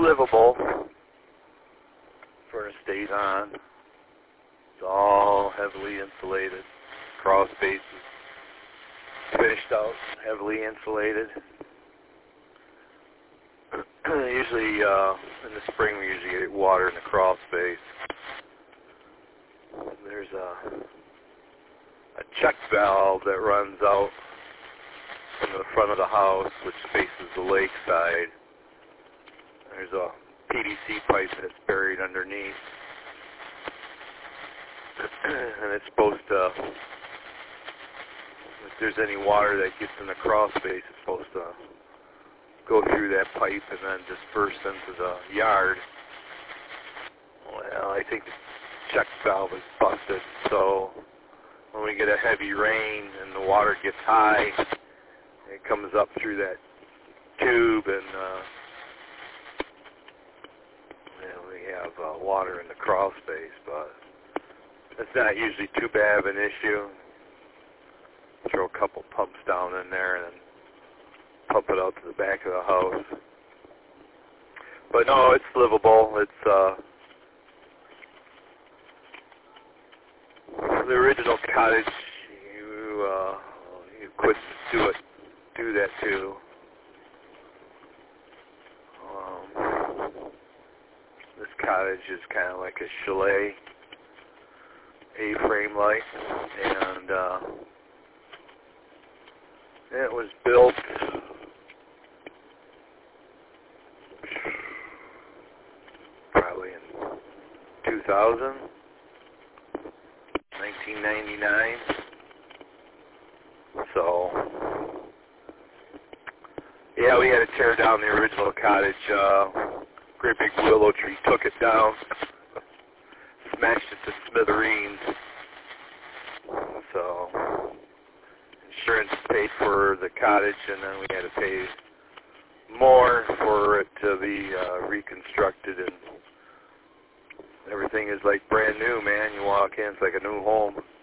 livable. Furnace stays on. It's all heavily insulated. Crawl space is finished out, heavily insulated. Usually, in the spring, we usually get water in the crawl space. There's a check valve that runs out from the front of the house, which faces the lake side. There's a PVC pipe that's buried underneath. And it's supposed to, if there's any water that gets in the crawl space, it's supposed to go through that pipe and then disperse into the yard. Well, I think the check valve is busted, so when we get a heavy rain and the water gets high, it comes up through that tube, and we have water in the crawl space, but it's not usually too bad of an issue. Throw a couple pumps down in there and then pump it out to the back of the house. But no, it's livable. It's the original cottage. You couldn't do that too. This cottage is kind of like a chalet, A-frame light, and it was built probably in 2000, 1999. So, yeah, we had to tear down the original cottage. Great big willow tree took it down, smashed it to smithereens. So, insurance paid for the cottage, and then we had to pay more for it to be reconstructed, and everything is like brand new, man. You walk in, it's like a new home.